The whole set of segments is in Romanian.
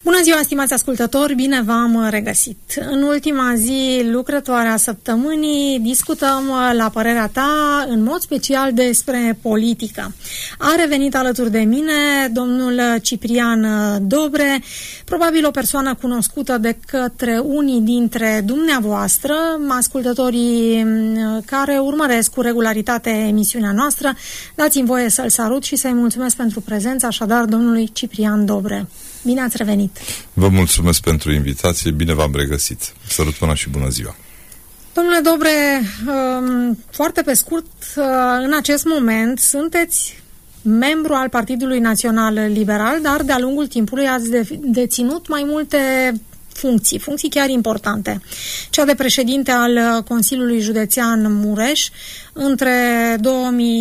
Bună ziua, stimați ascultători, bine v-am regăsit. În ultima zi lucrătoare a săptămânii discutăm, la părerea ta, în mod special despre politică. A revenit alături de mine domnul Ciprian Dobre, probabil o persoană cunoscută de către unii dintre dumneavoastră, ascultătorii care urmăresc cu regularitate emisiunea noastră. Dați-mi voie să-l salut și să-i mulțumesc pentru prezență, așadar, domnului Ciprian Dobre. Bine ați revenit! Vă mulțumesc pentru invitație, bine v-am regăsit. Sărut până și bună ziua! Domnule Dobre, foarte pe scurt, în acest moment sunteți membru al Partidului Național Liberal, dar de-a lungul timpului ați deținut mai multe funcții chiar importante. Cea de președinte al Consiliului Județean Mureș între 2012-2016.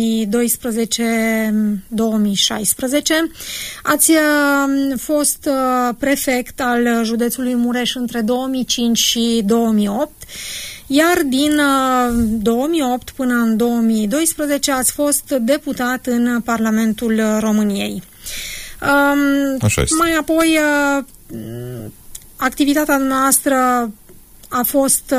Ați fost prefect al județului Mureș între 2005 și 2008, iar din 2008 până în 2012 ați fost deputat în Parlamentul României. Așa este. Mai apoi activitatea noastră a fost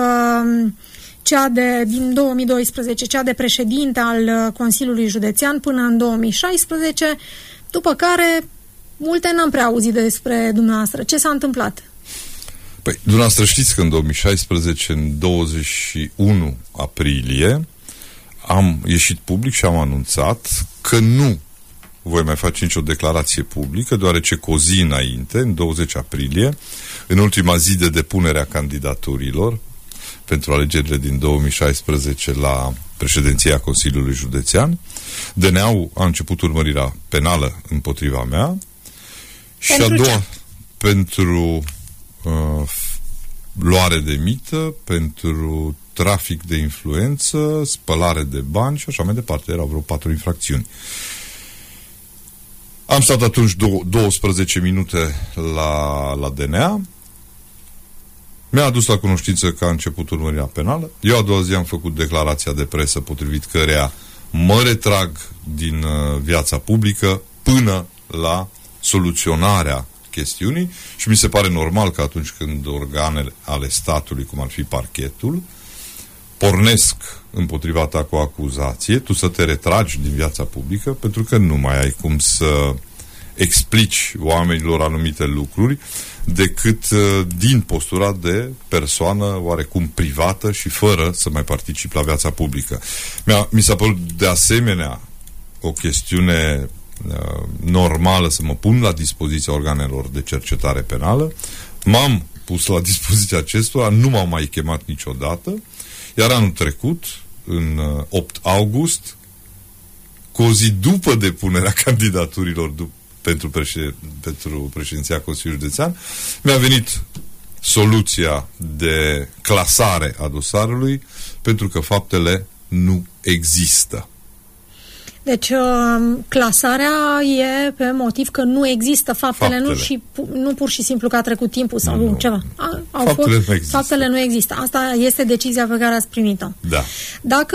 din 2012, cea de președinte al Consiliului Județean până în 2016, după care multe n-am prea auzit despre dumneavoastră. Ce s-a întâmplat? Păi, dumneavoastră știți că în 2016, în 21 aprilie, am ieșit public și am anunțat că nu voi mai face nicio declarație publică, deoarece cu o zi înainte, în 20 aprilie, în ultima zi de depunere a candidaturilor pentru alegerile din 2016 la președinția Consiliului Județean, DNA-ul a început urmărirea penală împotriva mea și a doua pentru luare de mită, pentru trafic de influență, spălare de bani și așa mai departe. Erau vreo 4 infracțiuni. Am stat atunci 12 minute la DNA. Mi-a adus la cunoștință că a început urmărirea penală. Eu a doua zi am făcut declarația de presă potrivit căreia mă retrag din viața publică până la soluționarea chestiunii și mi se pare normal că atunci când organele ale statului, cum ar fi parchetul, pornesc împotriva ta cu o acuzație, tu să te retragi din viața publică, pentru că nu mai ai cum să explici oamenilor anumite lucruri decât din postura de persoană oarecum privată și fără să mai participi la viața publică. Mi s-a părut de asemenea o chestiune normală să mă pun la dispoziția organelor de cercetare penală. M-am pus la dispoziția acestora, nu m-am mai chemat niciodată, iar anul trecut, în 8 august, cu o zi după depunerea candidaturilor pentru președinția Consiliului Județean, mi-a venit soluția de clasare a dosarului, pentru că faptele nu există. Deci clasarea e pe motiv că nu există faptele. Nu pur și simplu că a trecut timpul sau ceva. Faptele nu există. Asta este decizia pe care ați primit-o. Da. Dacă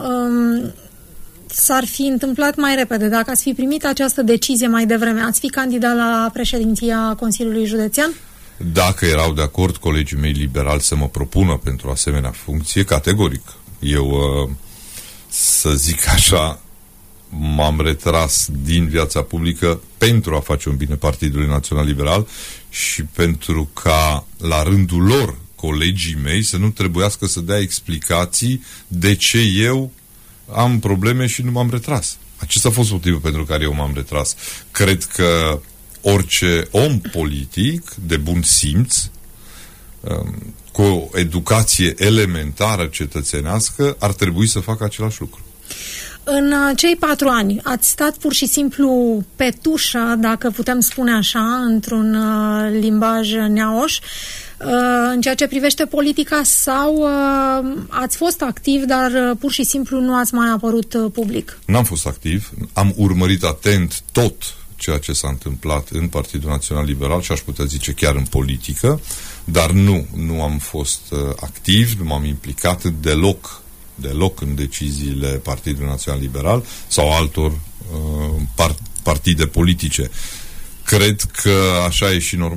s-ar fi întâmplat mai repede, dacă ați fi primit această decizie mai devreme, ați fi candidat la președinția Consiliului Județean? Dacă erau de acord colegii mei liberali să mă propună pentru asemenea funcție, categoric. Eu, să zic așa, m-am retras din viața publică pentru a face un bine Partidului Național Liberal și pentru ca, la rândul lor, colegii mei să nu trebuiască să dea explicații de ce eu am probleme și nu m-am retras. Acesta a fost motivul pentru care eu m-am retras. Cred că orice om politic de bun simț, cu o educație elementară cetățenească, ar trebui să facă același lucru. În cei 4 ani ați stat pur și simplu pe tușă, dacă putem spune așa, într-un limbaj neaoș, în ceea ce privește politica, sau ați fost activ, dar pur și simplu nu ați mai apărut public? N-am fost activ, am urmărit atent tot ceea ce s-a întâmplat în Partidul Național Liberal și aș putea zice chiar în politică, dar nu am fost activ, nu m-am implicat deloc în deciziile Partidului Național Liberal sau altor partide politice. Cred că așa e și normal.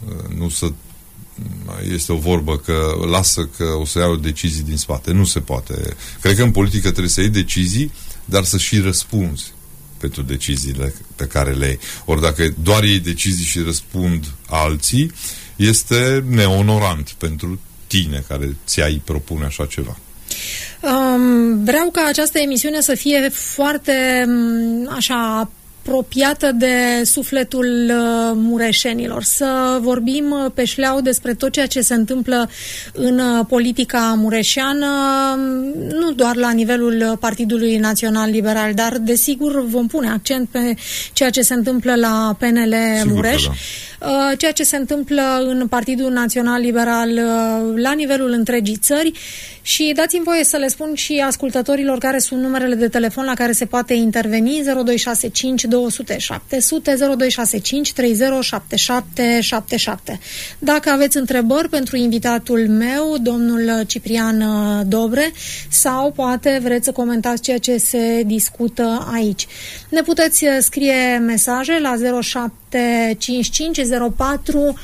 nu să... Este o vorbă că lasă că o să iau decizii din spate. Nu se poate. Cred că în politică trebuie să iei decizii, dar să și răspunzi pentru deciziile pe care le iei. Ori dacă doar iei decizii și răspund alții, este neonorant pentru tine care ți-ai propune așa ceva. Vreau ca această emisiune să fie foarte așa apropiată de sufletul mureșenilor, să vorbim pe șleau despre tot ceea ce se întâmplă în politica mureșeană, nu doar la nivelul Partidului Național Liberal, dar desigur vom pune accent pe ceea ce se întâmplă la PNL Mureș, ceea ce se întâmplă în Partidul Național Liberal la nivelul întregii țări. Și dați-mi voie să le spun și ascultătorilor care sunt numerele de telefon la care se poate interveni: 0265 200 700, 0265 307777. Dacă aveți întrebări pentru invitatul meu, domnul Ciprian Dobre, sau poate vreți să comentați ceea ce se discută aici, ne puteți scrie mesaje la 0755 04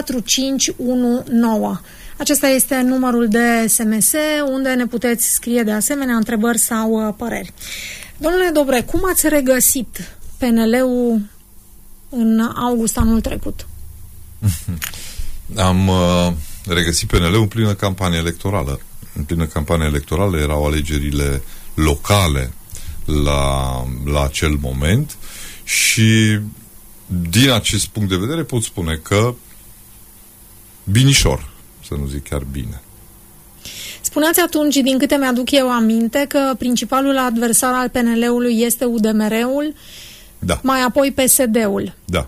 4519. Acesta este numărul de SMS unde ne puteți scrie de asemenea întrebări sau păreri. Domnule Dobre, cum ați regăsit PNL-ul în august anul trecut? Am regăsit PNL-ul în plină campanie electorală. În plină campanie electorală erau alegerile locale la acel moment și din acest punct de vedere pot spune că binișor, să nu zic chiar bine. Spuneați atunci, din câte mi-aduc eu aminte, că principalul adversar al PNL-ului este UDMR-ul, da, mai apoi PSD-ul. Da.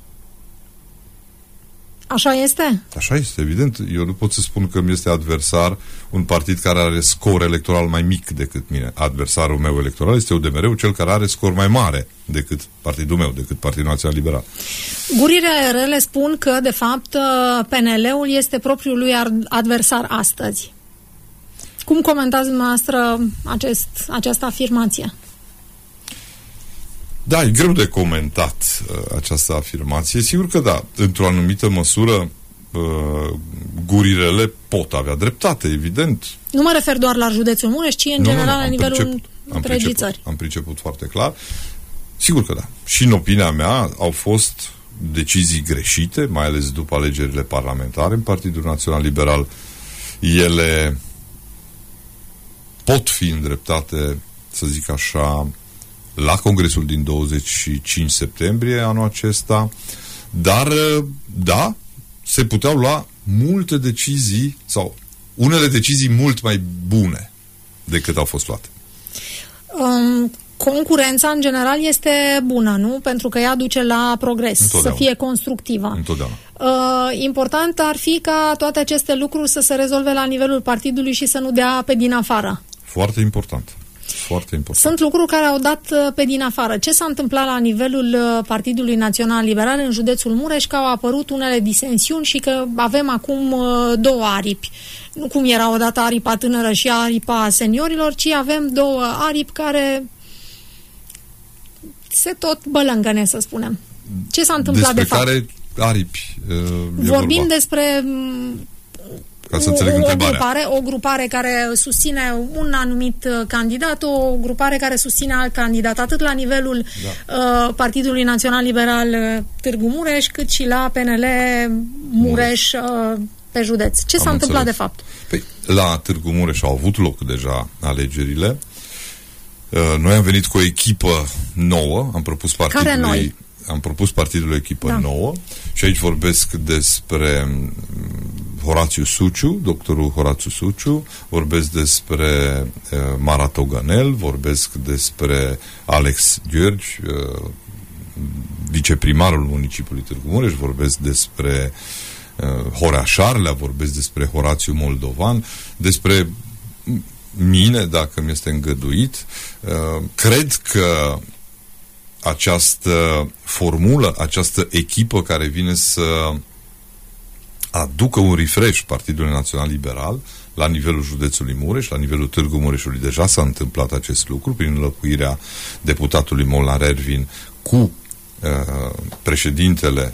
Așa este? Așa este, evident. Eu nu pot să spun că mi este adversar un partid care are scor electoral mai mic decât mine. Adversarul meu electoral este UDMR-ul, cel care are scor mai mare decât partidul meu, decât Partidul Național Liberal. Gurile rele spun că, de fapt, PNL-ul este propriul lui adversar astăzi. Cum comentați dumneavoastră această afirmație? Da, e greu de comentat această afirmație. Sigur că da, într-o anumită măsură gurirele pot avea dreptate, evident. Nu mă refer doar la județul Mureș, ci în general la nivelul întregii țări. Am priceput foarte clar. Sigur că da. Și în opinia mea au fost decizii greșite, mai ales după alegerile parlamentare în Partidul Național Liberal. Ele pot fi îndreptate, să zic așa, la Congresul din 25 septembrie anul acesta, dar da, se puteau lua multe decizii sau unele decizii mult mai bune decât au fost luate. Concurența în general este bună, nu? Pentru că ea duce la progres, să fie constructivă. Întotdeauna. Important ar fi ca toate aceste lucruri să se rezolve la nivelul partidului și să nu dea pe din afară. Foarte important. Foarte important. Sunt lucruri care au dat pe din afară. Ce s-a întâmplat la nivelul Partidului Național Liberal în județul Mureș, că au apărut unele disensiuni și că avem acum două aripi. Nu cum era odată aripa tânără și aripa seniorilor, ci avem două aripi care se tot bălângăne, să spunem. Ce s-a întâmplat despre de fapt? Care aripi vorbim vorba? Despre ca să înțeleg întrebarea. O grupare care susține un anumit candidat, o grupare care susține alt candidat, atât la nivelul Partidului Național Liberal Târgu Mureș, cât și la PNL Mureș pe județ. Ce s-a întâmplat de fapt? Păi, la Târgu Mureș au avut loc deja alegerile. Noi am venit cu o echipă nouă, am propus partidului... Am propus partidului o echipă nouă și aici vorbesc despre Horațiu Suciu, doctorul Horațiu Suciu, vorbesc despre Mara Togănel, vorbesc despre Alex Gheorghi, viceprimarul municipiului Târgu Mureș, vorbesc despre Horea Șarlea, vorbesc despre Horațiu Moldovan, despre mine, dacă mi este îngăduit. Cred că această formulă, această echipă care vine să aducă un refresh Partidului Național Liberal la nivelul județului Mureș, la nivelul Târgu Mureșului deja s-a întâmplat acest lucru prin înlocuirea deputatului Molnar Ervin cu președintele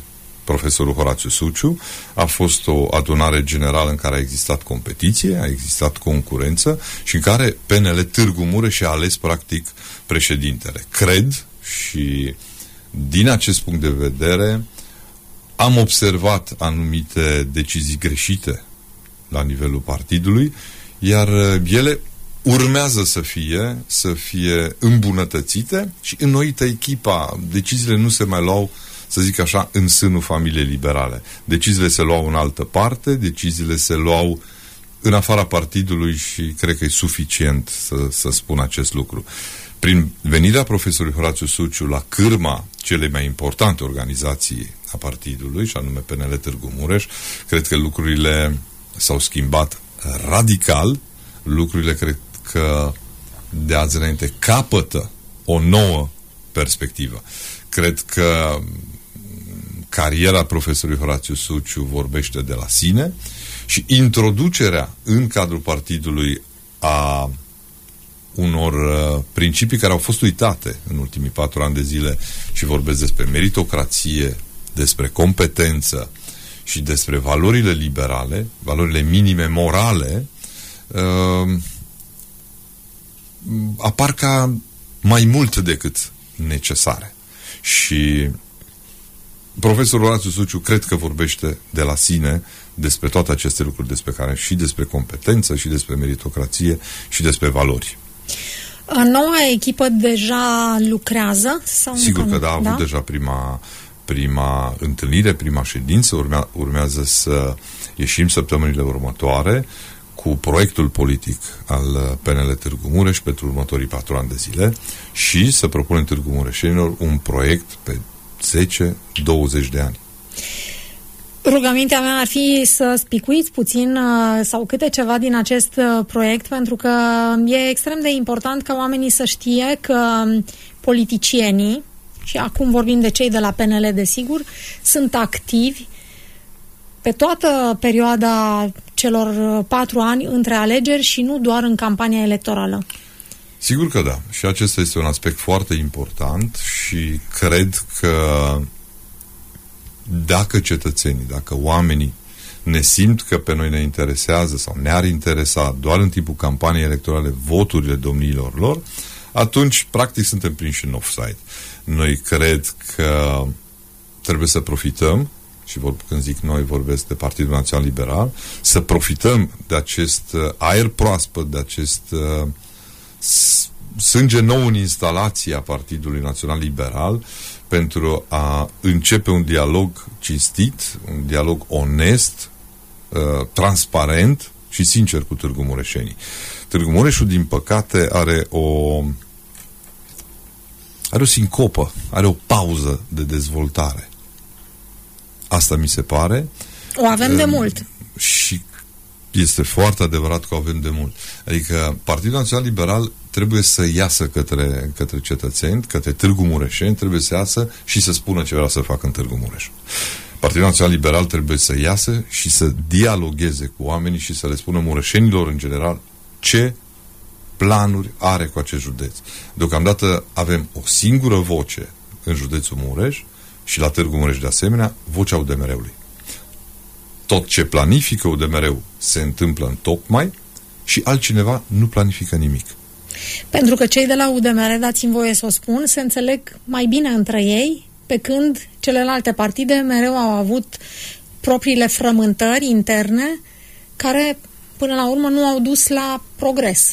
profesorul Horațiu Suciu. A fost o adunare generală în care a existat competiție, a existat concurență și în care PNL Târgu Mureș a ales practic președintele. Cred și din acest punct de vedere am observat anumite decizii greșite la nivelul partidului, iar ele urmează să fie îmbunătățite și înnoită echipa. Deciziile nu se mai luau, să zic așa, în sânul familiei liberale. Deciziile se luau în altă parte, deciziile se luau în afara partidului și cred că e suficient să spun acest lucru. Prin venirea profesorului Horațiu Suciu la cârma cele mai importante organizații a partidului, și anume PNL Târgu Mureș, cred că lucrurile s-au schimbat radical. Lucrurile cred că de azi înainte capătă o nouă perspectivă. Cred că cariera profesorului Horațiu Suciu vorbește de la sine și introducerea în cadrul partidului a unor principii care au fost uitate în ultimii 4 ani de zile și vorbesc despre meritocrație, despre competență și despre valorile liberale, valorile minime morale, apar ca mai mult decât necesare. Și profesorul Horațiu Suciu cred că vorbește de la sine despre toate aceste lucruri, și despre competență, și despre meritocrație, și despre valori. Noua echipă deja lucrează? Sau sigur că da, a avut deja prima întâlnire, prima ședință, urmează să ieșim săptămânile următoare cu proiectul politic al PNL Târgu Mureș pentru următorii 4 ani de zile și să propunem Târgu Mureșenilor un proiect pe 10-20 de ani. Rugămintea mea ar fi să spicuiți puțin sau câte ceva din acest proiect, pentru că e extrem de important ca oamenii să știe că politicienii, și acum vorbim de cei de la PNL, desigur, sunt activi pe toată perioada celor 4 ani între alegeri și nu doar în campania electorală. Sigur că da. Și acesta este un aspect foarte important și cred că dacă cetățenii, dacă oamenii ne simt că pe noi ne interesează sau ne-ar interesa doar în timpul campaniei electorale voturile domniilor lor, atunci practic suntem prinși în offside. Noi cred că trebuie să profităm, și când zic noi vorbesc de Partidul Național Liberal, să profităm de acest aer proaspăt, de acest sânge nou în instalație a Partidului Național Liberal pentru a începe un dialog cinstit, un dialog onest, transparent și sincer cu Târgu Mureșenii. Târgu Mureșul, din păcate, are o sincopă, are o pauză de dezvoltare. Asta mi se pare. O avem de mult. Și este foarte adevărat că o avem de mult. Adică Partidul Național Liberal trebuie să iasă către cetățeni, către Târgu Mureșeni, trebuie să iasă și să spună ce vrea să facă în Târgu Mureș. Partidul Național Liberal trebuie să iasă și să dialogueze cu oamenii și să le spună mureșenilor în general ce planuri are cu acest județ. Deocamdată avem o singură voce în județul Mureș și la Târgu Mureș de asemenea, vocea UDMR-ului. Tot ce planifică UDMR-ul se întâmplă în tocmai și altcineva nu planifică nimic. Pentru că cei de la UDMR, dați-mi voie să o spun, se înțeleg mai bine între ei, pe când celelalte partide mereu au avut propriile frământări interne care până la urmă nu au dus la progres.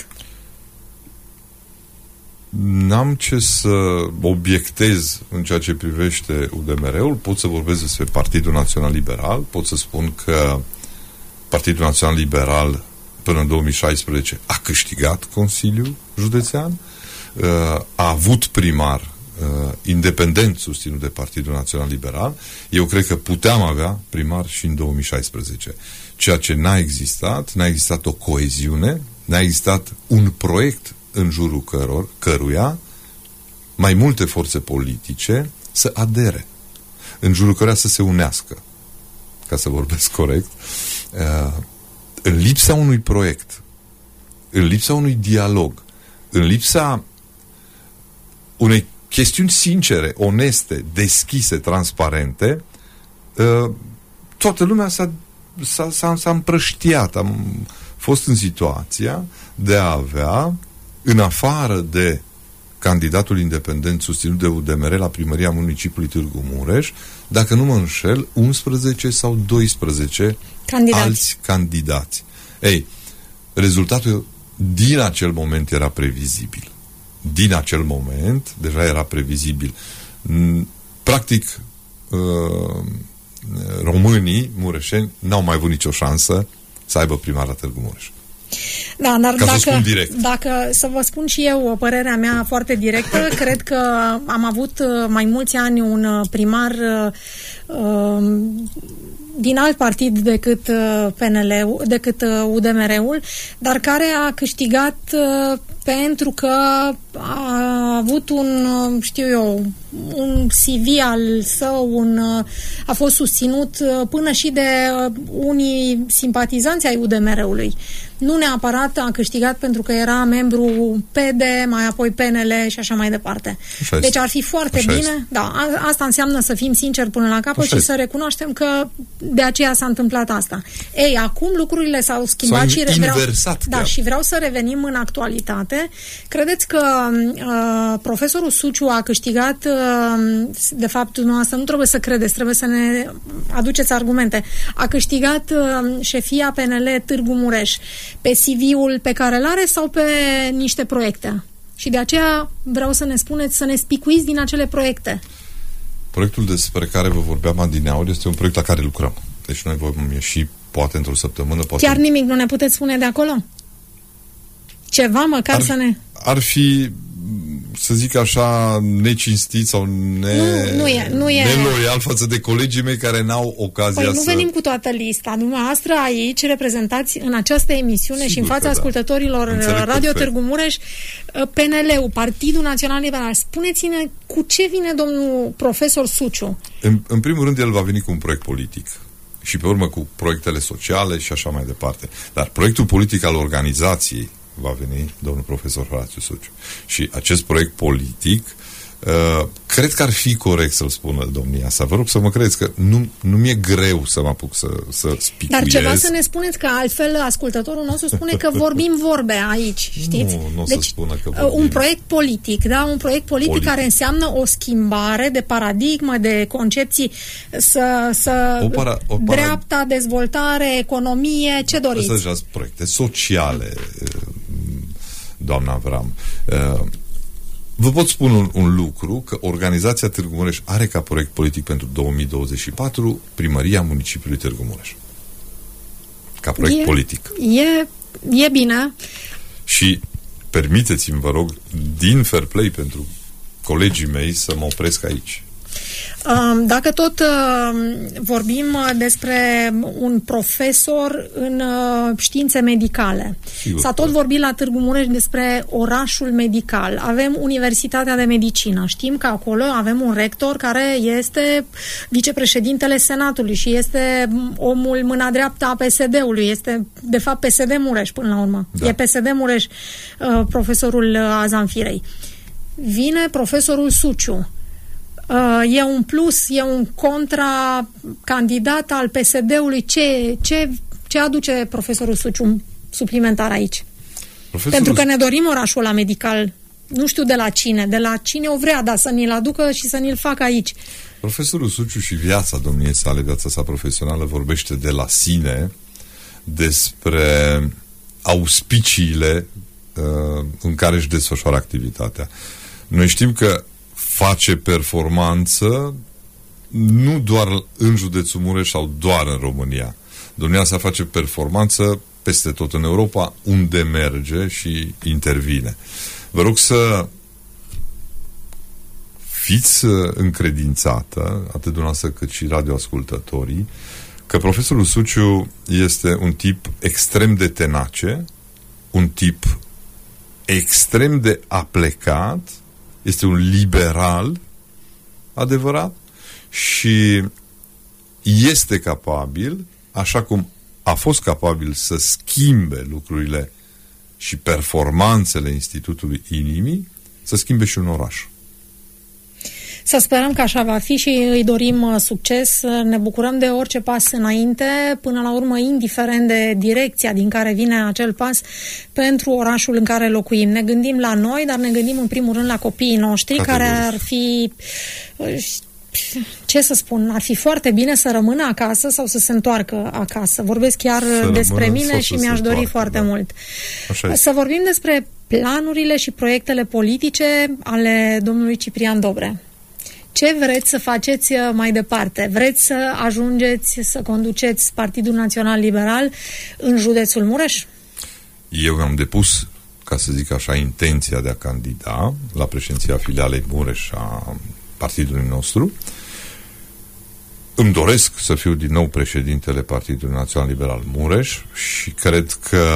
N-am ce să obiectez în ceea ce privește UDMR-ul, pot să vorbesc despre Partidul Național Liberal, pot să spun că Partidul Național Liberal până în 2016 a câștigat Consiliul Județean, a avut primar independent susținut de Partidul Național Liberal. Eu cred că puteam avea primar și în 2016. Ceea ce n-a existat o coeziune, n-a existat un proiect în jurul căruia mai multe forțe politice să adere, în jurul căruia să se unească, ca să vorbesc corect. În lipsa unui proiect, în lipsa unui dialog, în lipsa unei chestiuni sincere, oneste, deschise, transparente, toată lumea s-a împrăștiat. Am fost în situația de a avea, în afară de candidatul independent susținut de UDMR la primăria municipiului Târgu Mureș, dacă nu mă înșel, 11 sau 12 alți candidați. Ei, rezultatul din acel moment era previzibil. Din acel moment deja era previzibil. Practic, românii mureșeni n-au mai avut nicio șansă să aibă primar la Târgu Mureș. Da, dar dacă să vă spun și eu părerea mea foarte directă, cred că am avut mai mulți ani un primar din alt partid decât PNL-ul, decât UDMR-ul, dar care a câștigat pentru că a avut un CV al său, a fost susținut până și de unii simpatizanți ai UDMR-ului. Nu neapărat a câștigat pentru că era membru PD, mai apoi PNL și așa mai departe. Deci ar fi foarte bine, da, asta înseamnă să fim sinceri până la capăt și să recunoaștem că de aceea s-a întâmplat asta. Ei, acum lucrurile s-au schimbat și vreau să revenim în actualitate. Credeți că profesorul Suciu a câștigat, de fapt, dumneavoastră nu trebuie să credeți, trebuie să ne aduceți argumente, a câștigat șefia PNL Târgu Mureș pe CV-ul pe care îl are sau pe niște proiecte? Și de aceea vreau să ne spuneți, să ne spicuiți din acele proiecte. Proiectul despre care vă vorbeam adineauri este un proiect la care lucrăm. Deci noi vom ieși poate într-o săptămână. Chiar nimic nu ne puteți spune de acolo? Ceva măcar să ne... Ar fi, să zic așa, necinstit sau neloial față de colegii mei care n-au ocazia nu venim cu toată lista. Dumneavoastră aici reprezentați în această emisiune, sigur, și în fața ascultătorilor Radio Târgu Mureș PNL-ul, Partidul Național Liberal. Spuneți-ne cu ce vine domnul profesor Suciu? În primul rând, el va veni cu un proiect politic și pe urmă cu proiectele sociale și așa mai departe. Dar proiectul politic al organizației va veni domnul profesor Horațiu Suciu. Și acest proiect politic cred că ar fi corect să-l spună domnia sa. Vă rog să mă credeți că nu mi-e greu să mă apuc să spicuiesc. Dar ceva să ne spuneți, că altfel ascultătorul nostru spune că vorbim vorbe aici, știți? Nu deci, să spună că vorbim. Un proiect politic, da? Un proiect politic care înseamnă o schimbare de paradigmă, de concepții, dreapta, dezvoltare, economie, ce doriți? Asta deja proiecte sociale, doamna Avram. Vă pot spune un lucru, că organizația Târgu Mureș are ca proiect politic pentru 2024 primăria municipiului Târgu Mureș. Ca proiect politic. E bine. Și permiteți-mi, vă rog, din fair play pentru colegii mei, să mă opresc aici. Dacă tot vorbim despre un profesor în științe medicale, sigur, s-a tot vorbit la Târgu Mureș despre orașul medical. Avem Universitatea de Medicină. Știm că acolo avem un rector care este vicepreședintele Senatului și este omul mâna dreaptă a PSD-ului. Este, de fapt, PSD Mureș până la urmă. Da. E PSD Mureș, profesorul Azanfirei. Vine profesorul Suciu. E un plus, e un contracandidat al PSD-ului. Ce aduce profesorul Suciu suplimentar aici? Pentru că ne dorim orașul ăla medical. Nu știu de la cine o vrea, dar să ni-l aducă și să ni-l facă aici. Profesorul Suciu și viața domniei sale, viața sa profesională, vorbește de la sine despre auspiciile în care își desfășoară activitatea. Noi știm că face performanță nu doar în județul Mureș sau doar în România. Domnia sa face performanță peste tot în Europa, unde merge și intervine. Vă rog să fiți încredințată, atât dumneavoastră cât și radioascultătorii, că profesorul Suciu este un tip extrem de tenace, un tip extrem de aplecat, este un liberal adevărat și este capabil, așa cum a fost capabil să schimbe lucrurile și performanțele Institutului Inimii, să schimbe și un oraș. Să sperăm că așa va fi și îi dorim succes. Ne bucurăm de orice pas înainte, până la urmă, indiferent de direcția din care vine acel pas pentru orașul în care locuim. Ne gândim la noi, dar ne gândim în primul rând la copiii noștri, care ar fi... Ce să spun, ar fi foarte bine să rămână acasă sau să se întoarcă acasă. Vorbesc chiar despre mine și mi-aș dori foarte mult. Să vorbim despre planurile și proiectele politice ale domnului Ciprian Dobre. Ce vreți să faceți mai departe? Vreți să ajungeți să conduceți Partidul Național Liberal în județul Mureș? Eu am depus, ca să zic așa, intenția de a candida la președinția filialei Mureș a partidului nostru. Îmi doresc să fiu din nou președintele Partidului Național Liberal Mureș și cred că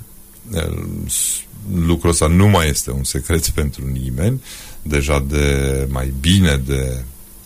lucrul ăsta nu mai este un secret pentru nimeni. Deja de mai bine de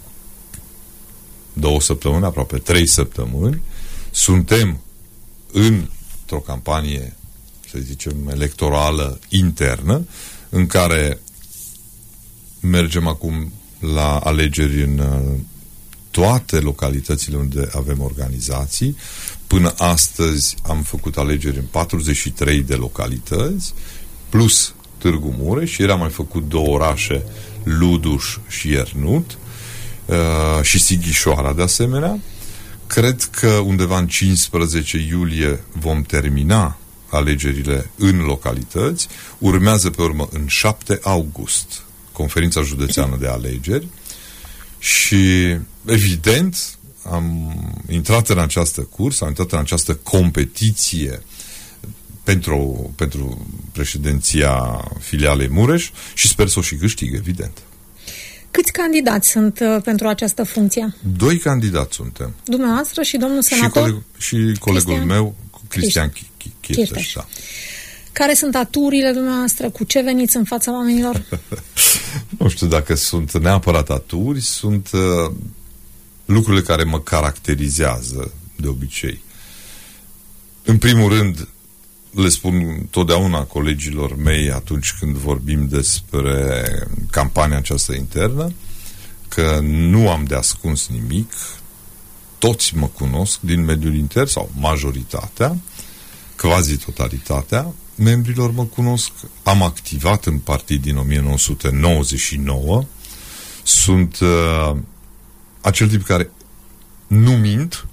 2 săptămâni, aproape 3 săptămâni, suntem într-o campanie, să zicem, electorală internă, în care mergem acum la alegeri în toate localitățile unde avem organizații. Până astăzi am făcut alegeri în 43 de localități, plus Târgu Mureș, și ieri am mai făcut 2 orașe, Luduș și Iernut, și Sighișoara de asemenea. Cred că undeva în 15 iulie vom termina alegerile în localități. Urmează pe urmă în 7 august conferința județeană de alegeri și evident am intrat în această cursă, am intrat în această competiție pentru președinția filialei Mureș și sper să o și câștig, evident. Câți candidați sunt pentru această funcție? 2 candidați suntem. Dumneavoastră și domnul senator? Și colegul meu, Cristian Chirteș. Da. Care sunt aturile dumneavoastră? Cu ce veniți în fața oamenilor? Nu știu dacă sunt neapărat aturi, sunt lucrurile care mă caracterizează de obicei. În primul rând, le spun totdeauna colegilor mei atunci când vorbim despre campania aceasta internă, că nu am de ascuns nimic, toți mă cunosc din mediul intern, sau majoritatea, quasi totalitatea membrilor mă cunosc, am activat în partid din 1999, sunt acel tip care nu mint,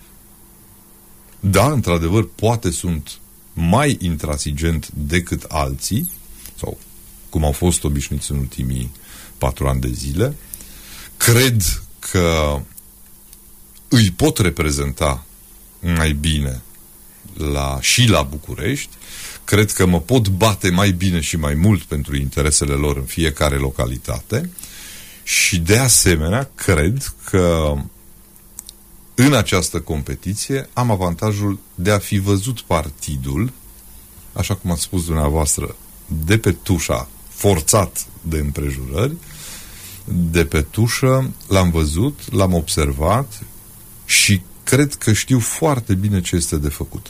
da, într-adevăr, poate sunt mai intransigent decât alții, sau cum au fost obișnuiți în ultimii 4 ani de zile. Cred că îi pot reprezenta mai bine și la București. Cred că mă pot bate mai bine și mai mult pentru interesele lor în fiecare localitate și de asemenea cred că în această competiție am avantajul de a fi văzut partidul, așa cum ați spus dumneavoastră, de pe tușa, forțat de împrejurări, de pe tușă, l-am văzut, l-am observat și cred că știu foarte bine ce este de făcut.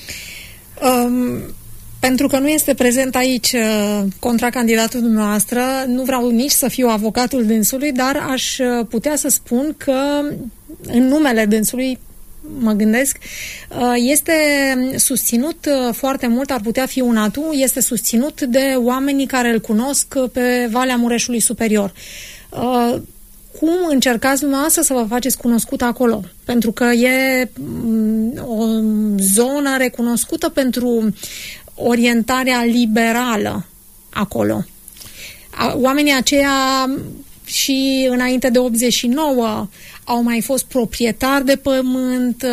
Pentru că nu este prezent aici contracandidatul dumneavoastră, nu vreau nici să fiu avocatul dânsului, dar aș putea să spun că în numele dânsului, mă gândesc, este susținut foarte mult, ar putea fi un atu, este susținut de oamenii care îl cunosc pe Valea Mureșului Superior. Cum încercați dumneavoastră să vă faceți cunoscut acolo? Pentru că e o zonă recunoscută pentru orientarea liberală acolo. Oamenii aceia și înainte de 89 au mai fost proprietari de pământ,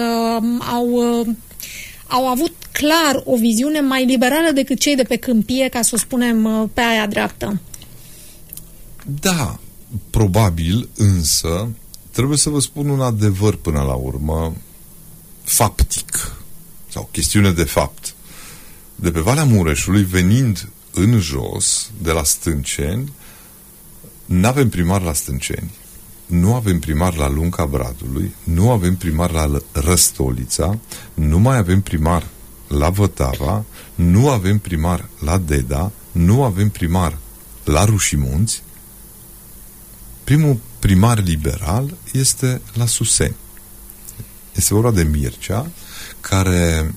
au avut clar o viziune mai liberală decât cei de pe câmpie, ca să o spunem pe aia dreaptă. Da, probabil, însă trebuie să vă spun un adevăr până la urmă, faptic, sau chestiune de fapt. De pe Valea Mureșului, venind în jos, de la Stânceni, n-avem primar la Stânceni, nu avem primar la Lunca Bradului, nu avem primar la Răstolița, nu mai avem primar la Vătava, nu avem primar la Deda, nu avem primar la Rușimunți Primul primar liberal este la Suseni. Este vorba de Mircea, care,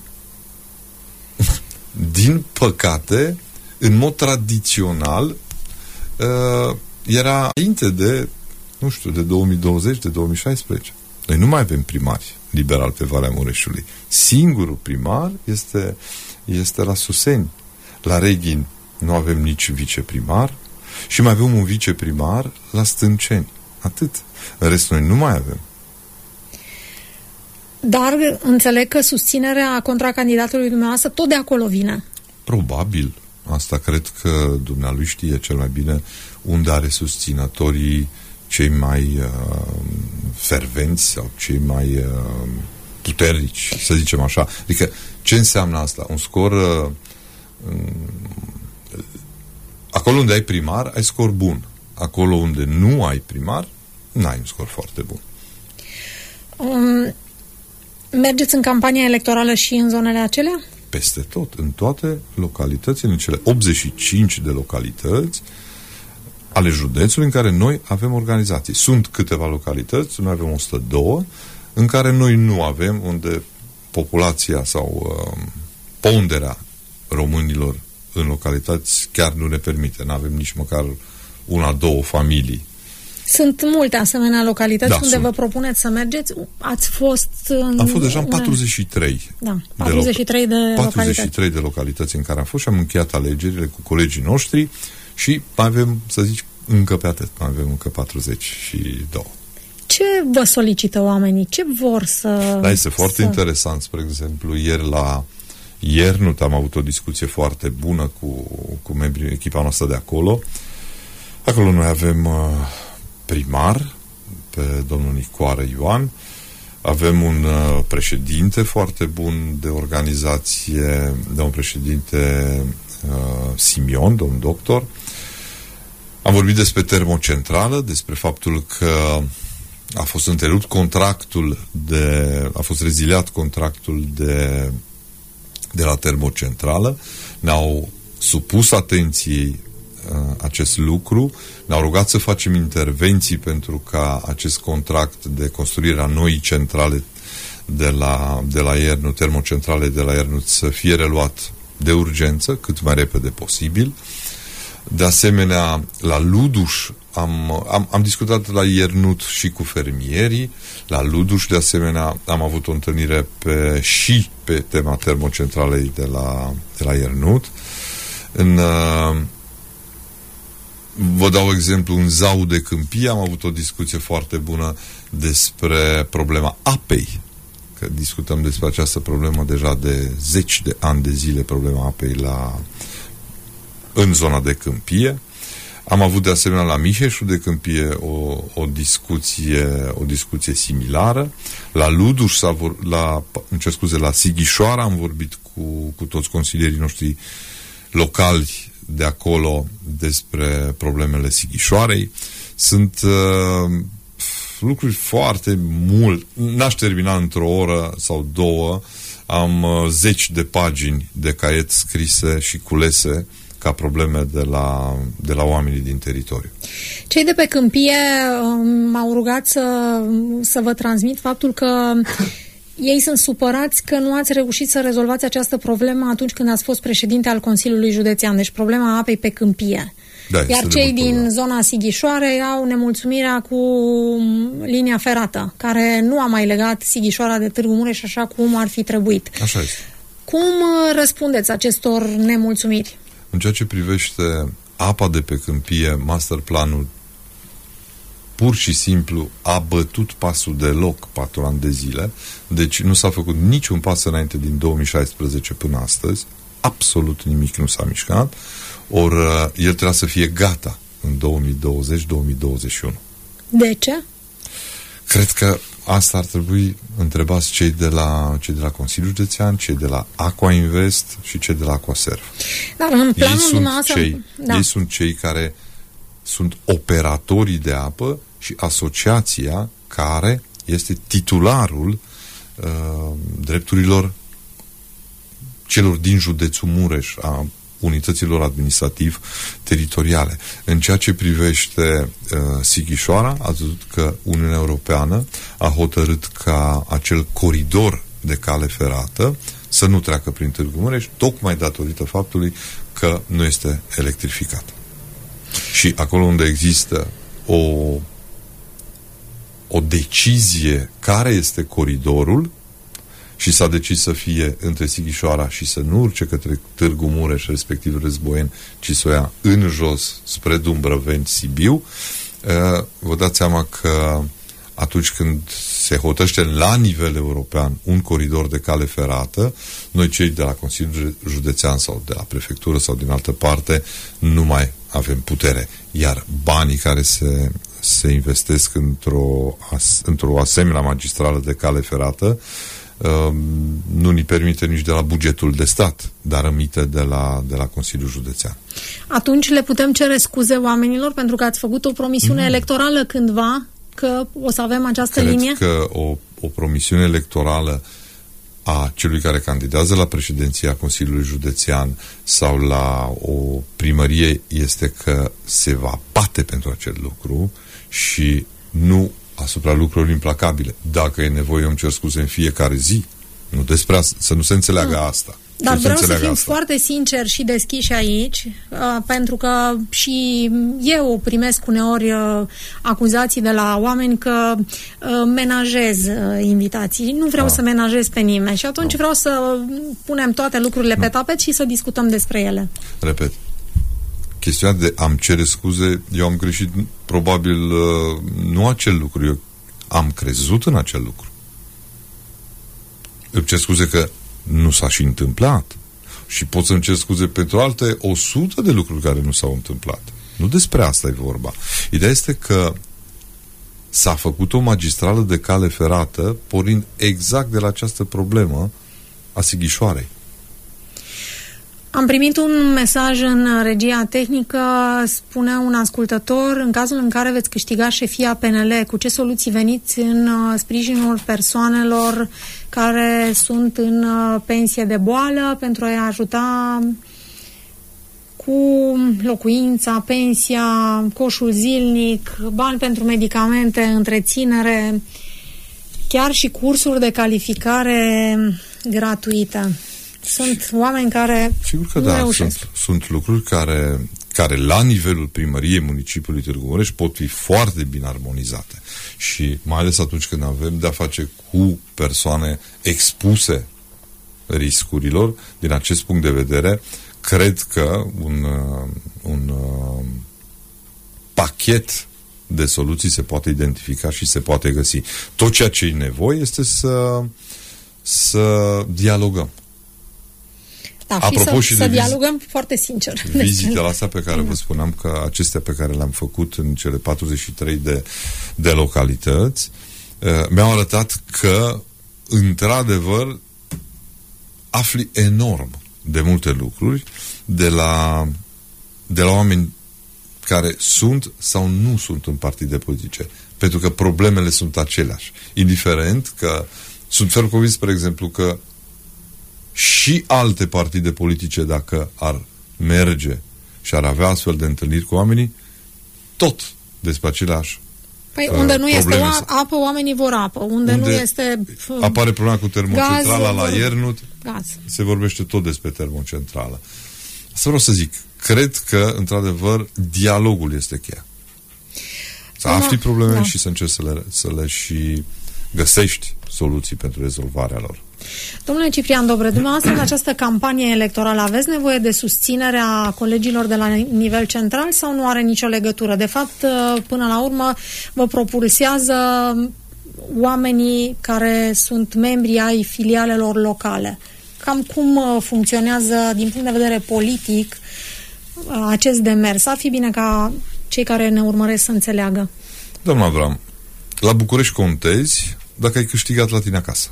din păcate, în mod tradițional, era înainte de, nu știu, de 2020, de 2016. Noi nu mai avem primari liberali pe Valea Mureșului. Singurul primar este la Suseni. La Reghin nu avem nici viceprimar și mai avem un viceprimar la Stânceni. Atât. În rest, noi nu mai avem. Dar înțeleg că susținerea contra candidatului dumneavoastră tot de acolo vine. Probabil. Asta cred că dumnealui știe cel mai bine unde are susținătorii cei mai fervenți sau cei mai puternici, să zicem așa. Adică, ce înseamnă asta? Un scor acolo unde ai primar, ai scor bun. Acolo unde nu ai primar, n-ai un scor foarte bun. Mergeți în campania electorală și în zonele acelea? Peste tot, în toate localitățile, în cele 85 de localități ale județului în care noi avem organizații. Sunt câteva localități, noi avem 102, în care noi nu avem, unde populația sau ponderea românilor în localități chiar nu ne permite. Nu avem nici măcar una, două familii. Sunt multe asemenea localități unde vă propuneți să mergeți. Ați fost am fost deja în 43. Da, 43 de localități. 43 de localități în care am fost și am încheiat alegerile cu colegii noștri și mai avem, să zici, încă pe atât. Mai avem încă 42. Ce vă solicită oamenii? Ce vor să... Da, este foarte interesant. Spre exemplu, ieri nu am avut o discuție foarte bună cu membrii echipa noastră de acolo. Acolo noi avem primar, pe domnul Nicoară Ioan, avem un președinte foarte bun de organizație, de un președinte Simion, domn doctor. Am vorbit despre termocentrală, despre faptul că a fost întrerupt contractul a fost reziliat contractul de la termocentrală. Ne-au supus atenției acest lucru, ne-au rugat să facem intervenții pentru ca acest contract de construire a noii centrale de la Iernut, termocentrale de la Iernut, să fie reluat de urgență, cât mai repede posibil. De asemenea, la Luduș am discutat la Iernut și cu fermierii. La Luduș, de asemenea, am avut o întâlnire și pe tema termocentralei de la Iernut. Vă dau exemplu, în Zau de Câmpie am avut o discuție foarte bună despre problema apei. Că discutăm despre această problemă deja de 10 de ani de zile, problema apei în zona de Câmpie. Am avut de asemenea la Miheșul de Câmpie o discuție similară. La Luduș, la Sighișoara am vorbit cu toți consilierii noștri locali de acolo despre problemele Sighișoarei. Sunt lucruri foarte mult. N-aș termina într-o oră sau două. Am 10 de pagini de caiet scrise și culese ca probleme de la oamenii din teritoriu. Cei de pe Câmpie m-au rugat să vă transmit faptul că ei sunt supărați că nu ați reușit să rezolvați această problemă atunci când ați fost președinte al Consiliului Județean, deci problema apei pe Câmpie. Da, iar cei din zona Sighișoarei au nemulțumirea cu linia ferată, care nu a mai legat Sighișoara de Târgu Mureș așa cum ar fi trebuit. Așa este. Cum răspundeți acestor nemulțumiri? În ceea ce privește apa de pe Câmpie, masterplanul pur și simplu a bătut pasul deloc 4 ani de zile, deci nu s-a făcut niciun pas înainte din 2016 până astăzi, absolut nimic nu s-a mișcat, ori el trebuia să fie gata în 2020-2021. De ce? Cred că asta ar trebui întrebați cei de la Consiliul Județean, cei de la Aqua Invest și cei de la Aquaserv. Dar în planul dumneavoastră... Ei sunt cei care sunt operatorii de apă și asociația care este titularul drepturilor celor din județul Mureș, a unităților administrativ-teritoriale. În ceea ce privește Sighișoara, ați văzut că Uniunea Europeană a hotărât ca acel coridor de cale ferată să nu treacă prin Târgu Mureș, tocmai datorită faptului că nu este electrificat. Și acolo unde există o decizie care este coridorul și s-a decis să fie între Sighișoara și să nu urce către Târgu Mureș, respectiv Războieni, ci să o ia în jos spre Dumbrăveni, Sibiu, vă dați seama că atunci când se hotăște la nivel european un coridor de cale ferată, noi cei de la Consiliul Județean sau de la Prefectură sau din altă parte nu mai avem putere. Iar banii care se investesc într-o asemenea magistrală de cale ferată nu ni permite nici de la bugetul de stat, dar rămite de la Consiliul Județean. Atunci le putem cere scuze oamenilor pentru că ați făcut o promisiune electorală cândva că o să avem această linie? Cred că o promisiune electorală a celui care candidează la președinția Consiliului Județean sau la o primărie este că se va bate pentru acel lucru și nu asupra lucrurilor implacabile. Dacă e nevoie, îmi cer scuze în fiecare zi. Nu despre asta, să nu se înțeleagă asta. Dar vreau să fim foarte sinceri și deschiși aici, pentru că și eu primesc uneori acuzații de la oameni că menajez invitații. Nu vreau să menajez pe nimeni și atunci vreau să punem toate lucrurile pe tapet și să discutăm despre ele. Repet, chestiunea de am cere scuze, eu am greșit probabil nu acel lucru, eu am crezut în acel lucru. Îmi cer scuze că nu s-a și întâmplat. Și pot să-mi cer scuze pentru alte 100 de lucruri care nu s-au întâmplat. Nu despre asta e vorba. Ideea este că s-a făcut o magistrală de cale ferată pornind exact de la această problemă a Sighișoarei. Am primit un mesaj în regia tehnică, spunea un ascultător, în cazul în care veți câștiga șefia PNL, cu ce soluții veniți în sprijinul persoanelor care sunt în pensie de boală pentru a-i ajuta cu locuința, pensia, coșul zilnic, bani pentru medicamente, întreținere, chiar și cursuri de calificare gratuite. Sunt oameni care sigur că nu reușesc. Sunt lucruri care la nivelul primăriei municipiului Târgu Mureș pot fi foarte bine armonizate. Și mai ales atunci când avem de-a face cu persoane expuse riscurilor, din acest punct de vedere, cred că un pachet de soluții se poate identifica și se poate găsi. Tot ceea ce e nevoie este să dialogăm. Da, apropo și să dialogăm foarte sincer. Vizitele astea pe care vă spuneam că acestea pe care le-am făcut în cele 43 de localități mi-au arătat că într-adevăr afli enorm de multe lucruri de la oameni care sunt sau nu sunt în partide politice. Pentru că problemele sunt aceleași. Indiferent că sunt ferm convins, spre exemplu, că și alte partide politice, dacă ar merge și ar avea astfel de întâlniri cu oamenii, tot despre aceleași unde nu este apă, oamenii vor apă. Unde nu este apare problema cu termocentrala la Iernut, gaz. Se vorbește tot despre termocentrală. Asta vreau să zic. Cred că, într-adevăr, dialogul este cheia. Să afli probleme și să încerci să le și găsești soluții pentru rezolvarea lor. Domnule Ciprian Dobre, dumneavoastră în această campanie electorală aveți nevoie de susținerea colegilor de la nivel central sau nu are nicio legătură? De fapt, până la urmă, vă propulsează oamenii care sunt membri ai filialelor locale. Cam cum funcționează din punct de vedere politic acest demers? Ar fi bine ca cei care ne urmăresc să înțeleagă. Doamna Avram, la București contezi dacă ai câștigat la tine acasă.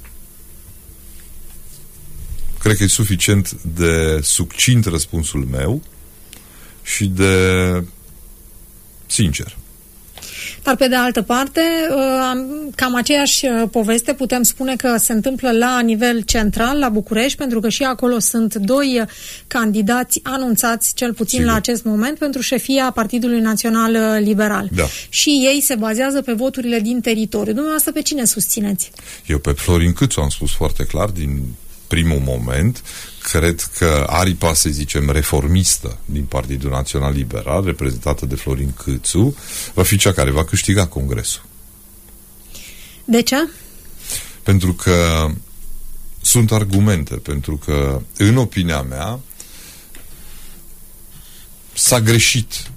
Cred că e suficient de succint răspunsul meu și de sincer. Dar pe de altă parte, cam aceeași poveste putem spune că se întâmplă la nivel central, la București, pentru că și acolo sunt doi candidați anunțați, cel puțin la acest moment, pentru șefia Partidului Național Liberal. Da. Și ei se bazează pe voturile din teritoriu. Dumneavoastră pe cine susțineți? Eu pe Florin Câțu am spus foarte clar din primul moment. Cred că aripa, să zicem, reformistă din Partidul Național Liberal, reprezentată de Florin Câțu, va fi cea care va câștiga Congresul. De ce? Pentru că sunt argumente, pentru că, în opinia mea, s-a greșit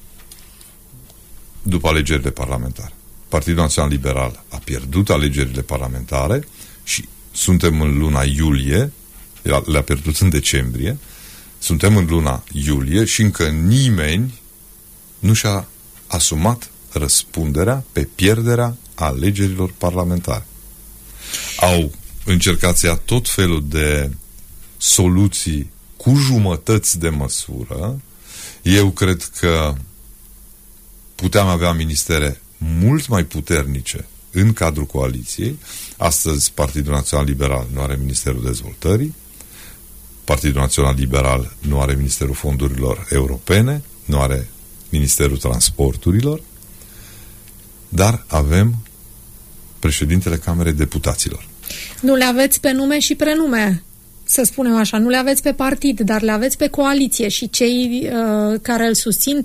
după alegerile parlamentare. Partidul Național Liberal a pierdut alegerile parlamentare și suntem în luna iulie, le-a pierdut în decembrie, suntem în luna iulie și încă nimeni nu și-a asumat răspunderea pe pierderea alegerilor parlamentare. Au încercat să ia tot felul de soluții cu jumătăți de măsură. Eu cred că puteam avea ministere mult mai puternice în cadrul coaliției. Astăzi Partidul Național Liberal nu are Ministerul Dezvoltării, Partidul Național Liberal nu are Ministerul Fondurilor Europene, nu are Ministerul Transporturilor, dar avem președintele Camerei Deputaților. Nu le aveți pe nume și prenume, să spunem așa, nu le aveți pe partid, dar le aveți pe coaliție și cei care îl susțin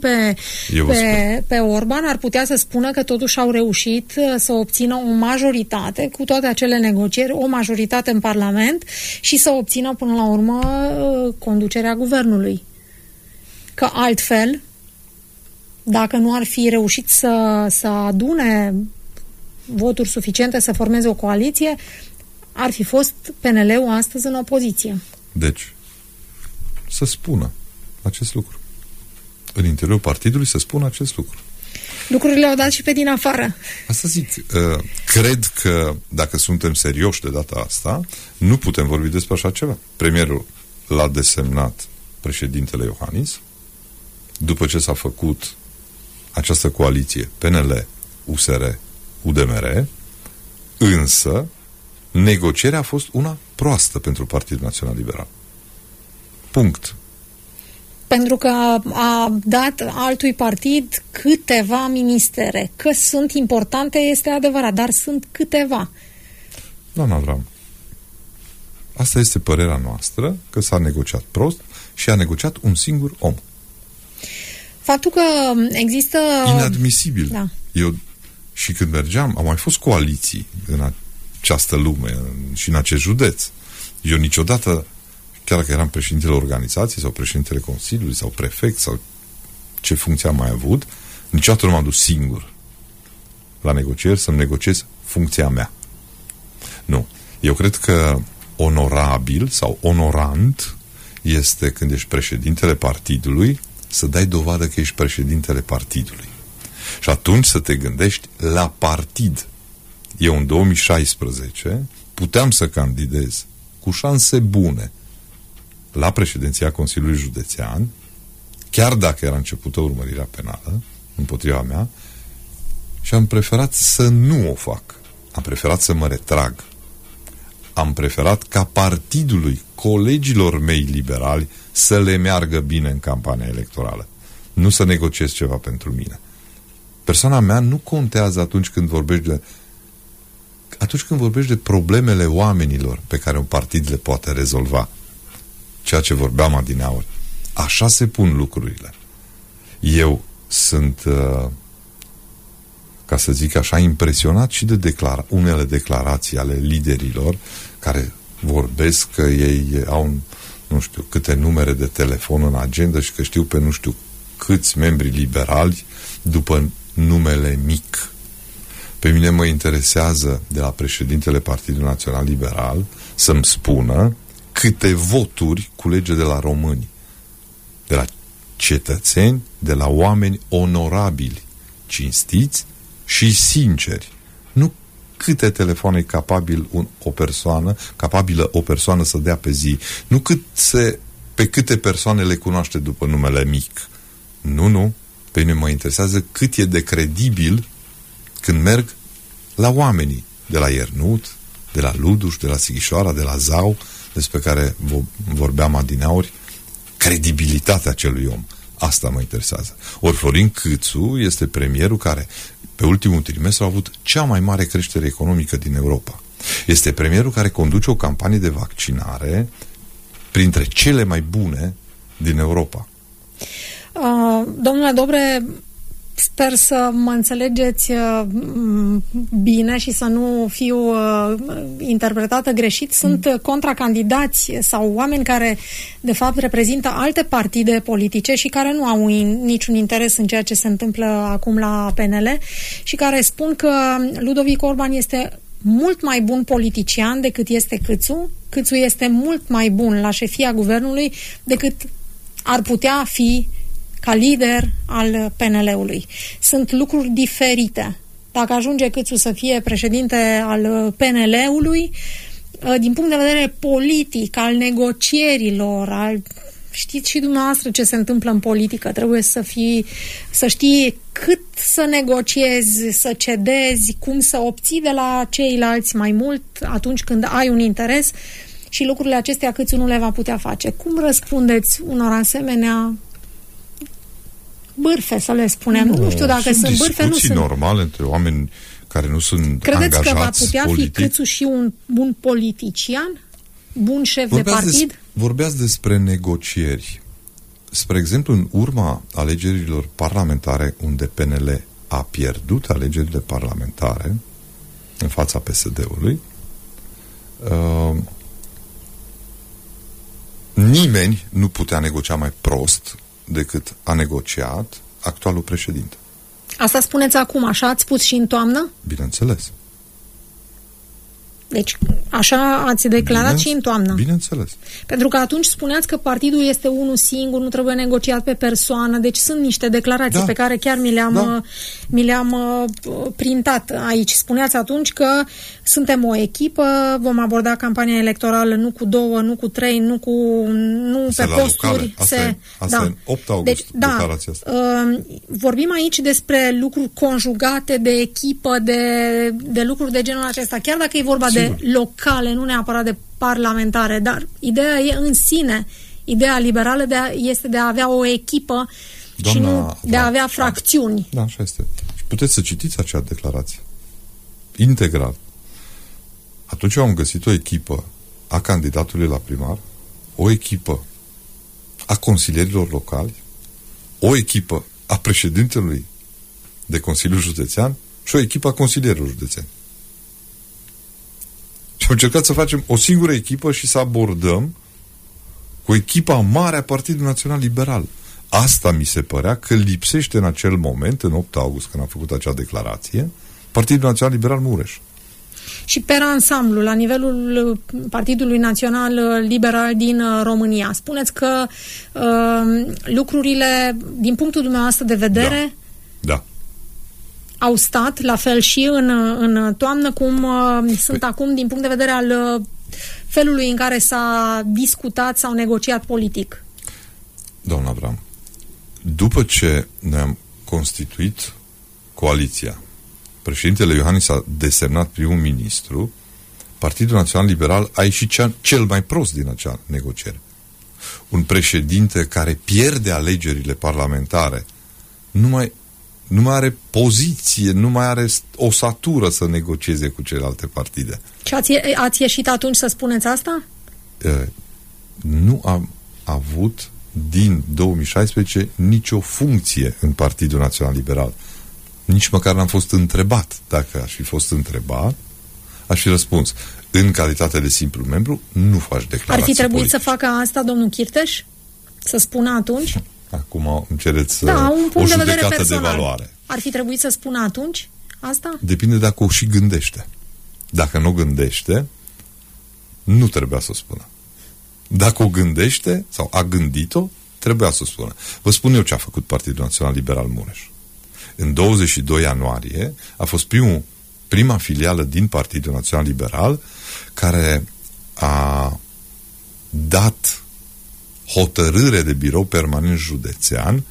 pe Orban ar putea să spună că totuși au reușit să obțină o majoritate cu toate acele negocieri, o majoritate în Parlament și să obțină până la urmă conducerea guvernului. Că altfel, dacă nu ar fi reușit să adune voturi suficiente să formeze o coaliție, ar fi fost PNL-ul astăzi în opoziție. Deci, să spună acest lucru. În interiorul partidului să spună acest lucru. Lucrurile au dat și pe din afară. Asta zic. Cred că dacă suntem serioși de data asta, nu putem vorbi despre așa ceva. Premierul l-a desemnat președintele Iohannis. După ce s-a făcut această coaliție PNL, USR, UDMR, însă negocierea a fost una proastă pentru Partidul Național Liberal. Punct. Pentru că a dat altui partid câteva ministere. Că sunt importante, este adevărat, dar sunt câteva. Doamna Avram, asta este părerea noastră, că s-a negociat prost și a negociat un singur om. Faptul că există... Inadmisibil. Da. Eu, și când mergeam, au mai fost coaliții în această lume și în acest județ. Eu niciodată, chiar dacă eram președintele organizației sau președintele Consiliului sau prefect sau ce funcție am mai avut, niciodată nu m-am dus singur la negocieri să-mi negociez funcția mea. Nu. Eu cred că onorabil sau onorant este când ești președintele partidului să dai dovadă că ești președintele partidului. Și atunci să te gândești la partid. Eu în 2016 puteam să candidez cu șanse bune la președinția Consiliului Județean, chiar dacă era începută urmărirea penală împotriva mea, și am preferat să nu o fac. Am preferat să mă retrag. Am preferat ca partidului, colegilor mei liberali, să le meargă bine în campania electorală. Nu să negociez ceva pentru mine. Persoana mea nu contează atunci când vorbești de problemele oamenilor pe care un partid le poate rezolva. Ceea ce vorbeam adineauri. Așa se pun lucrurile. Eu sunt, ca să zic așa, impresionat și de unele declarații ale liderilor care vorbesc că ei au nu știu câte numere de telefon în agenda și că știu pe nu știu câți membri liberali după numele mic. Pe mine mă interesează de la președintele Partidului Național Liberal să-mi spună câte voturi culege de la români, de la cetățeni, de la oameni onorabili, cinstiți și sinceri. Nu câte telefoane e capabilă o persoană să dea pe zi, nu pe câte persoane le cunoaște după numele mic. Nu. Pe mine mă interesează cât e de credibil când merg la oamenii de la Iernut, de la Luduș, de la Sighișoara, de la Zau, despre care vorbeam adineauri, credibilitatea acelui om. Asta mă interesează. Ori Florin Câțu este premierul care, pe ultimul trimestru, a avut cea mai mare creștere economică din Europa. Este premierul care conduce o campanie de vaccinare printre cele mai bune din Europa. Domnule Dobre, sper să mă înțelegeți bine și să nu fiu interpretată greșit. Sunt contracandidați sau oameni care, de fapt, reprezintă alte partide politice și care nu au niciun interes în ceea ce se întâmplă acum la PNL și care spun că Ludovic Orban este mult mai bun politician decât este Câțu. Câțu este mult mai bun la șefia guvernului decât ar putea fi ca lider al PNL-ului. Sunt lucruri diferite. Dacă ajunge Câțu să fie președinte al PNL-ului, din punct de vedere politic, al negocierilor, știți și dumneavoastră ce se întâmplă în politică, trebuie să știi cât să negociezi, să cedezi, cum să obții de la ceilalți mai mult atunci când ai un interes și lucrurile acestea Câțu nu le va putea face. Cum răspundeți unor asemenea bârfe, să le spunem? Nu știu dacă sunt bârfe, nu sunt. Normale între oameni care nu sunt credeți angajați că va putea politic? fi Câțu și un bun politician? Bun șef de partid? Vorbeați despre negocieri. Spre exemplu, în urma alegerilor parlamentare, unde PNL a pierdut alegerile parlamentare în fața PSD-ului, nimeni nu putea negocia mai prost decât a negociat actualul președinte. Asta spuneți acum, așa ați spus și în toamnă? Bineînțeles. Deci, așa ați declarat și în toamnă. Bineînțeles. Pentru că atunci spuneați că partidul este unul singur, nu trebuie negociat pe persoană, deci sunt niște declarații pe care chiar mi le-am printat aici. Spuneați atunci că suntem o echipă, vom aborda campania electorală nu cu 2, nu cu 3, nu pe posturi. Asta e în 8 august, deci, declarația asta. Vorbim aici despre lucruri conjugate, de echipă, de lucruri de genul acesta, chiar dacă e vorba de locale, nu neapărat de parlamentare, dar ideea e în sine, ideea liberală este de a avea o echipă și nu de a avea fracțiuni. Da, așa este. Și puteți să citiți acea declarație. Integral. Atunci am găsit o echipă a candidatului la primar, o echipă a consilierilor locali, o echipă a președintelui de Consiliul Județean și o echipă a consilierilor județeni. Și am încercat să facem o singură echipă și să abordăm cu echipa mare a Partidului Național Liberal. Asta mi se părea că lipsește în acel moment, în 8 august, când am făcut acea declarație, Partidul Național Liberal Mureș. Și pe ansamblu, la nivelul Partidului Național Liberal din România, spuneți că lucrurile, din punctul dumneavoastră de vedere, da. Au stat la fel și în toamnă cum sunt acum din punct de vedere al felului în care s-a discutat sau negociat politic. Doamna Avram, după ce ne-am constituit coaliția, președintele Iohannis a desemnat primul ministru, Partidul Național Liberal a ieșit cel mai prost din acea negociere. Un președinte care pierde alegerile parlamentare nu mai are poziție, nu mai are o satură să negocieze cu celelalte partide. Și ați ieșit atunci să spuneți asta? Nu am avut din 2016 nicio funcție în Partidul Național Liberal. Nici măcar n-am fost întrebat. Dacă aș fi fost întrebat, aș fi răspuns. În calitate de simplu membru, nu faci declarații Ar fi trebuit politice. să facă asta domnul Chirteș? Să spună atunci? Acum îmi cereți un punct o de vedere judecată personal. de valoare. Ar fi trebuit să spună atunci asta? Depinde dacă o și gândește. Dacă nu gândește, nu trebuia să o spună. Dacă o gândește, sau a gândit-o, trebuia să o spună. Vă spun eu ce a făcut Partidul Național Liberal Mureș. În 22 ianuarie a fost prima filială din Partidul Național Liberal care a dat hotărâre de birou permanent județean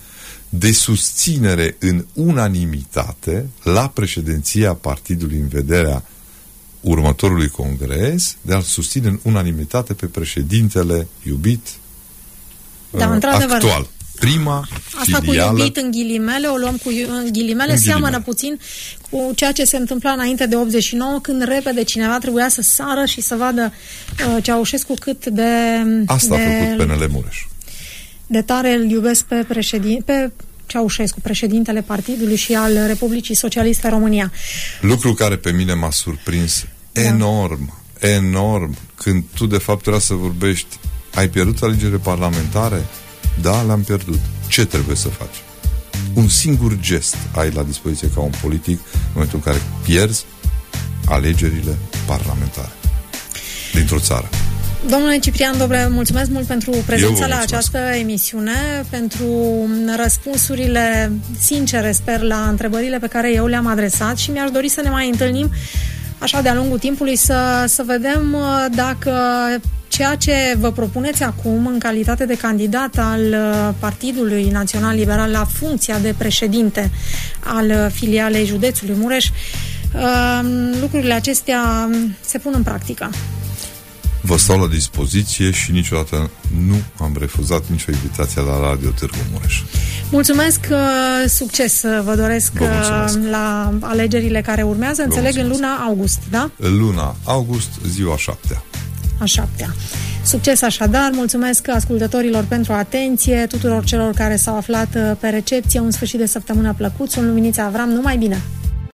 de susținere în unanimitate la președinția partidului în vederea următorului congres, de a-l susține în unanimitate pe președintele iubit actual. Prima asta filială... cu iubit în ghilimele, o luăm cu ghilimele, seamănă puțin cu ceea ce se întâmpla înainte de 89, când repede cineva trebuia să sară și să vadă Ceaușescu cât de... Asta a făcut PNL Mureș. De tare îl iubesc pe Ceaușescu, președintele partidului și al Republicii Socialiste România. Lucru care pe mine m-a surprins enorm, când tu de fapt trebuia să vorbești. Ai pierdut alegerile parlamentare? Da, le-am pierdut. Ce trebuie să faci? Un singur gest ai la dispoziție ca un politic în momentul în care pierzi alegerile parlamentare dintr-o țară. Domnule Ciprian Dobre, mulțumesc mult pentru prezența la această emisiune, pentru răspunsurile sincere, sper, la întrebările pe care eu le-am adresat și mi-aș dori să ne mai întâlnim așa de-a lungul timpului să vedem dacă ceea ce vă propuneți acum în calitate de candidat al Partidului Național Liberal la funcția de președinte al filialei județului Mureș, lucrurile acestea se pun în practică. Vă stau la dispoziție și niciodată nu am refuzat nicio invitație la Radio Târgu Mureș. Mulțumesc, succes vă doresc la alegerile care urmează, înțeleg, în luna august, da? În luna august, ziua 7-a. A 7-a. Succes așadar, mulțumesc ascultătorilor pentru atenție, tuturor celor care s-au aflat pe recepție, un sfârșit de săptămână plăcut, sunt Luminița Avram, numai bine!